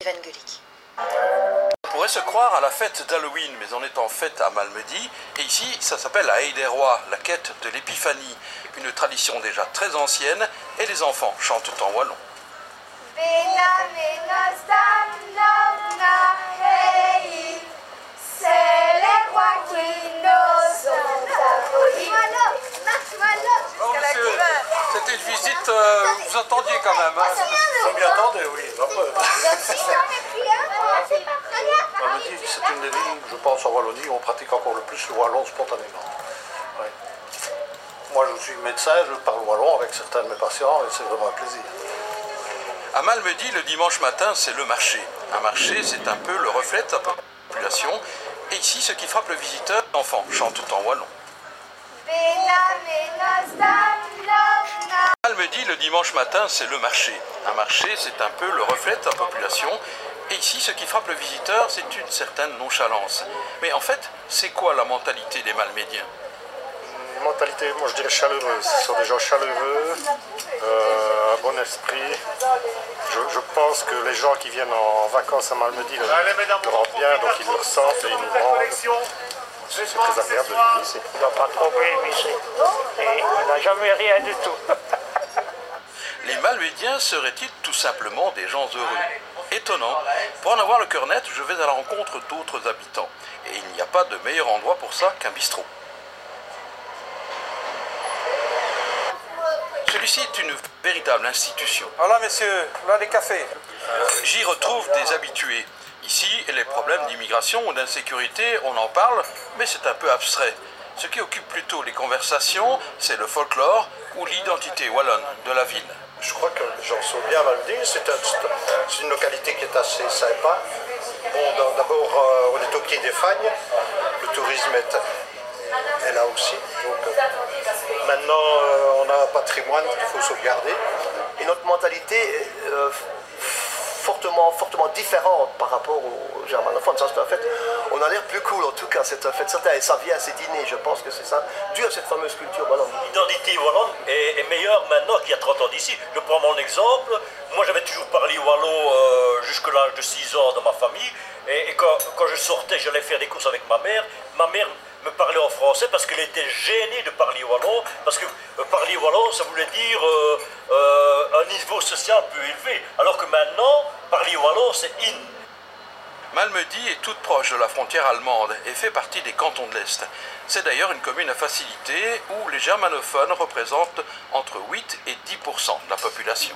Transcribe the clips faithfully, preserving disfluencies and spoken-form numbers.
Gulik. On pourrait se croire à la fête d'Halloween, mais on est en fête à Malmedy. Et ici, ça s'appelle la Haie des Rois, la quête de l'épiphanie. Une tradition déjà très ancienne, et les enfants chantent en wallon. C'est les rois qui nous ont applaudis. Alors monsieur, c'était une visite, euh, vous attendiez quand même. Hein. Je m'y attendais, oui. Malmedy, c'est une des villes, je pense, en Wallonie, où on pratique encore le plus le wallon spontanément. Ouais. Moi, je suis médecin, je parle wallon avec certains de mes patients, et c'est vraiment un plaisir. À Malmedy, le dimanche matin, c'est le marché. Un marché, c'est un peu le reflet de sa population. Et ici, ce qui frappe le visiteur, l'enfant chante en wallon. Malmedy, le dimanche matin, c'est le marché. Un marché, c'est un peu le reflet de sa population. Et ici, ce qui frappe le visiteur, c'est une certaine nonchalance. Mais en fait, c'est quoi la mentalité des Malmédiens? Une mentalité, moi je dirais chaleureuse. Ce sont des gens chaleureux, euh, un bon esprit. Je, je pense que les gens qui viennent en vacances à Malmedy le, le rendent bien, donc ils le ressentent et ils nous rendent. C'est très agréable de vivre ici. Il n'y a pas de problème ici. Et on n'a jamais rien du tout. Les Malmédiens seraient-ils tout simplement des gens heureux? Étonnant. Pour en avoir le cœur net, je vais à la rencontre d'autres habitants. Et il n'y a pas de meilleur endroit pour ça qu'un bistrot. Celui-ci est une véritable institution. Voilà, messieurs, là les cafés. J'y retrouve des habitués. Ici, les problèmes d'immigration ou d'insécurité, on en parle, mais c'est un peu abstrait. Ce qui occupe plutôt les conversations, c'est le folklore ou l'identité wallonne de la ville. Je crois que les gens sont bien à Malmedy, c'est un, une localité qui est assez sympa. Bon, d'abord, euh, on est au pied des Fagnes, le tourisme est, est là aussi. Donc, euh, maintenant, euh, on a un patrimoine qu'il faut sauvegarder. Et notre mentalité est euh, fortement, fortement différente par rapport aux germanophones. Ça, c'est un fait. On a l'air plus cool, en tout cas, c'est un fait certain. Et ça vient à ces dîners, je pense que c'est ça, dû à cette fameuse culture wallonne. L'identité wallonne est, est meilleure maintenant qu'il y a trente ans d'ici. Je prends mon exemple. Moi, j'avais toujours parlé wallon euh, jusqu'à l'âge de six ans dans ma famille. Et, et quand, quand je sortais, j'allais faire des courses avec ma mère. Ma mère me parlait en français parce qu'elle était gênée de parler wallon. Parce que euh, parler wallon, ça voulait dire euh, euh, un niveau social peu élevé. Alors que maintenant, parler wallon, c'est in. Malmedy est toute proche de la frontière allemande et fait partie des cantons de l'Est. C'est d'ailleurs une commune à facilité où les germanophones représentent entre huit et dix pour cent de la population.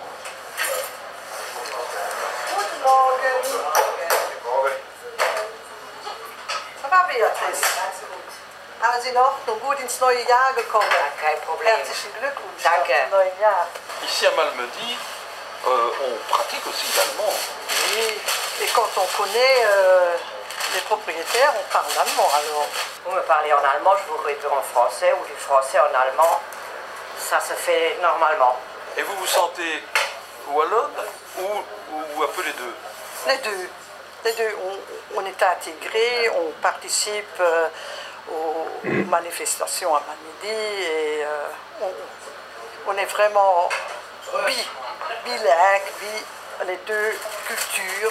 Ça va, Beatrice? Alles in Ordnung, gut ins neue Jahr gekommen. Kein Problem. Herzlichen Glückwunsch Danke. zum neuen Jahr. Ici à Malmedy, euh, on pratique aussi l'allemand. Oui, et quand on connaît euh, les propriétaires, on parle allemand alors. Vous me parlez en allemand, je vous réponds en français, ou du français en allemand. Ça se fait normalement. Et vous vous sentez wallonne ou, ou un peu les deux? Les deux. Les deux. On, on est intégrés, on participe euh, aux manifestations à Malmedy et euh, on, on est vraiment bi, bilingue, bi, les deux cultures.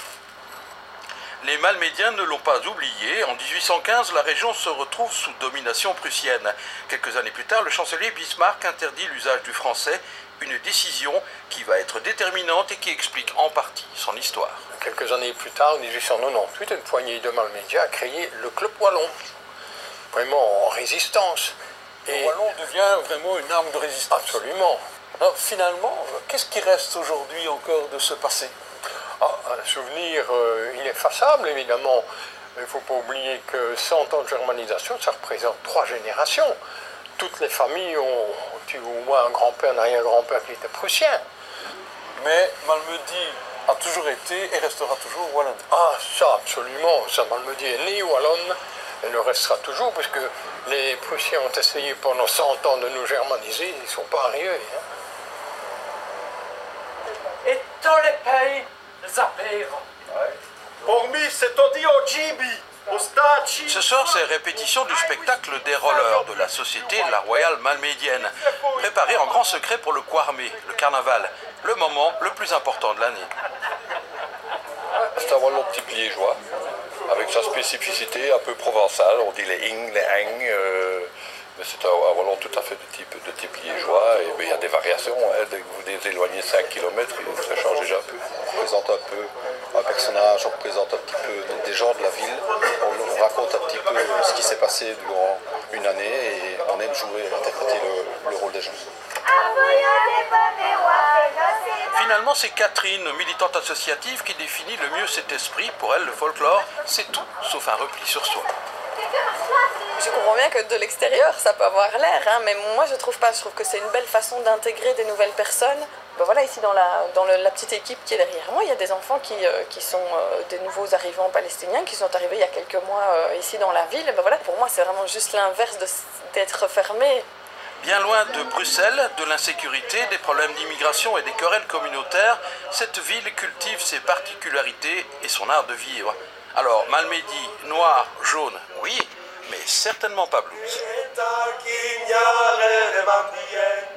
Les Malmédiens ne l'ont pas oublié. En dix-huit cent quinze, la région se retrouve sous domination prussienne. Quelques années plus tard, le chancelier Bismarck interdit l'usage du français, une décision qui va être déterminante et qui explique en partie son histoire. Quelques années plus tard, en dix-huit cent quatre-vingt-dix-huit, une poignée de Malmédiens a créé le Club Wallon, vraiment en résistance. Et le wallon devient vraiment une arme de résistance. Absolument. Alors, finalement, qu'est-ce qui reste aujourd'hui encore de ce passé? Ah, un souvenir euh, ineffaçable, évidemment. Il ne faut pas oublier que cent ans de germanisation, ça représente trois générations. Toutes les familles ont eu au moins un grand-père, un arrière-grand-père qui était prussien. Mais Malmedy a toujours été et restera toujours wallonne. Ah, ça, absolument. Ça, Malmedy est né wallonne et le restera toujours, puisque les Prussiens ont essayé pendant cent ans de nous germaniser, ils ne sont pas arrivés. Hein. Et dans les pays, les apéros. Ce soir, c'est répétition du spectacle des rollers de la société La Royale Malmédienne, préparé en grand secret pour le Kwarmé, le carnaval, le moment le plus important de l'année. Wallon type liégeois, avec sa spécificité un peu provençale. On dit les ing, les eng, euh, mais c'est un, un Wallon tout à fait de type, de type liégeois. Et il y a des variations, hein, dès que vous vous éloignez cinq kilomètres, ça change déjà un peu. On présente un peu un personnage, on représente un petit peu des gens de la ville, on, on raconte un petit peu ce qui s'est passé durant une année et on aime jouer et interpréter le, le rôle des gens. Finalement, c'est Catherine, militante associative, qui définit le mieux cet esprit. Pour elle, le folklore, c'est tout, sauf un repli sur soi. Je comprends bien que de l'extérieur, ça peut avoir l'air, hein, mais moi je trouve pas. Je trouve que c'est une belle façon d'intégrer des nouvelles personnes. Ben voilà, ici dans, la, dans le, la petite équipe qui est derrière moi, il y a des enfants qui, euh, qui sont euh, des nouveaux arrivants palestiniens, qui sont arrivés il y a quelques mois euh, ici dans la ville. Ben voilà, pour moi, c'est vraiment juste l'inverse d'être fermé. Bien loin de Bruxelles, de l'insécurité, des problèmes d'immigration et des querelles communautaires, cette ville cultive ses particularités et son art de vivre. Alors, Malmedy, noir, jaune, oui, mais certainement pas blues.